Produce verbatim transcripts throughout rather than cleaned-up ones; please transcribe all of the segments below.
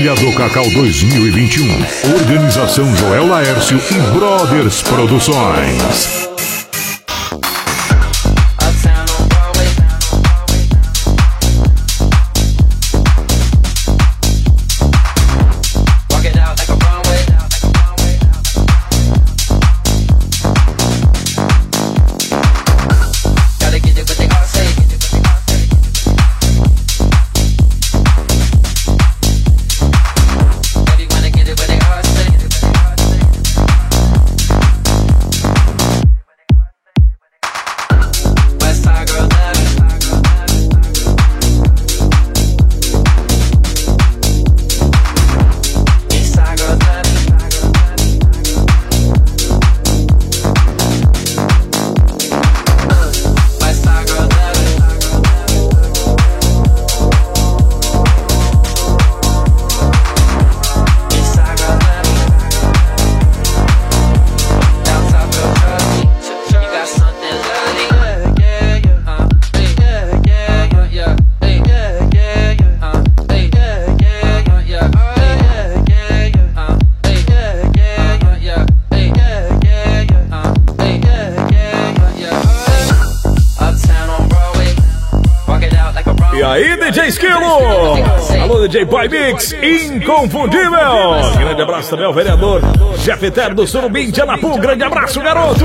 Feira do Cacau dois mil e vinte e um. Organização Joel Laércio e Brothers Produções. E aí, D J Esquilo! Alô, D J Boy Mix, inconfundível! Grande abraço também ao vereador Jeff Eterno do Surubim de Anapu. Grande abraço, garoto!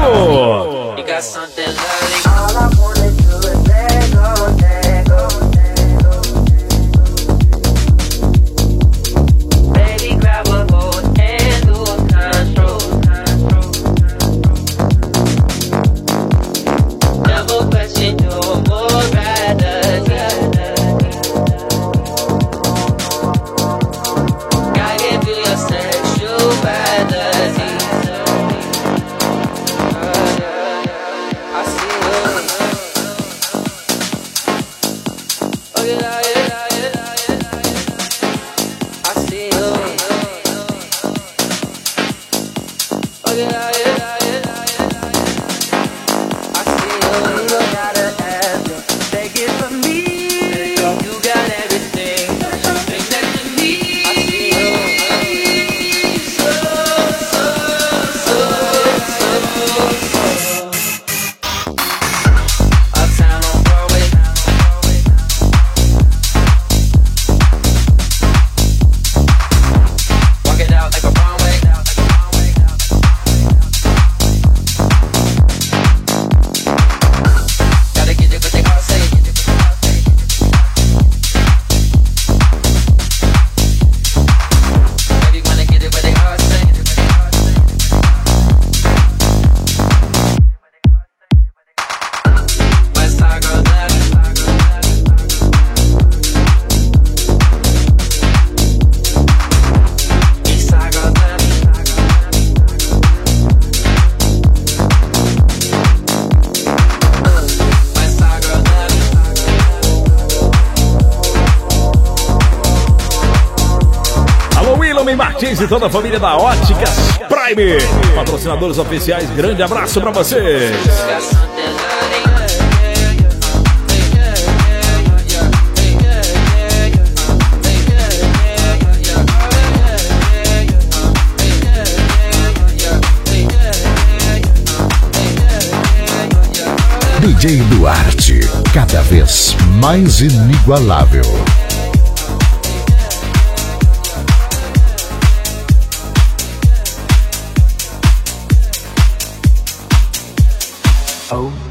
Martins e toda a família da Óticas Prime, patrocinadores oficiais, grande abraço pra vocês. D J Duarte, cada vez mais inigualável. Oh.